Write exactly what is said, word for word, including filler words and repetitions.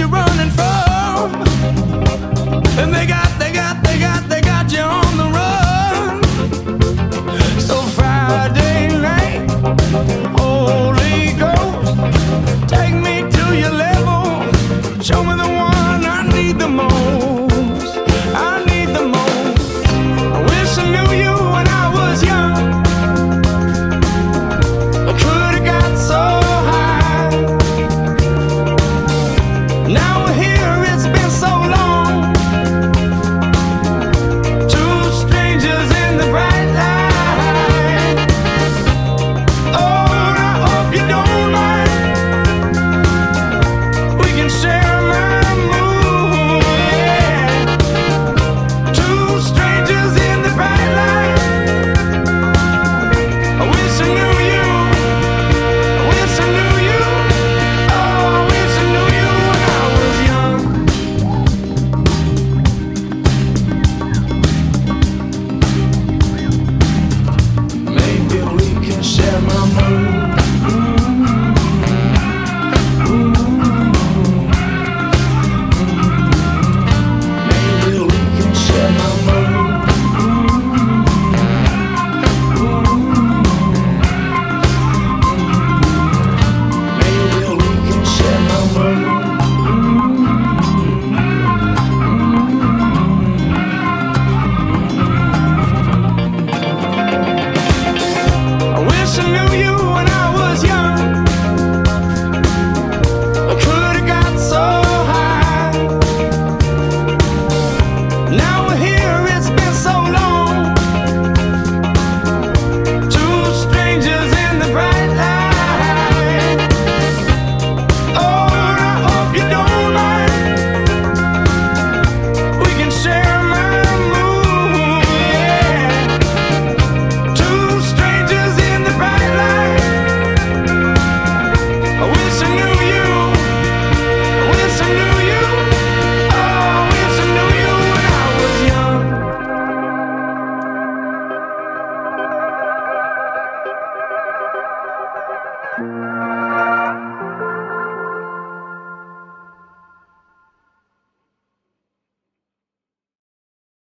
you running from? And they got, they got, they got, they got you on the run. So Friday night, Holy Ghost, take me to your level. Show me the one I need the most. I need the most. I wish I knew you when I was young. I could have got so high. Now we're here, it's been so long. Two strangers in the bright light. Oh, I hope you don't mind. We can share my mood, yeah. Two strangers in the bright light. I wish I knew you. I wish I knew you. Oh, I wish I knew you when I was young. Maybe we can share my mood. Maybe we can share my mood. Maybe we can share my mood. I wish I knew you when I was young. I could have got so high. Now we're here, it's been so long. Two strangers in the bright light. Oh, I hope you don't mind. We can share my mood, yeah. Two strangers in the bright light. I wish I knew you. I wish I knew you. Oh, I wish I knew you when I was young. Thank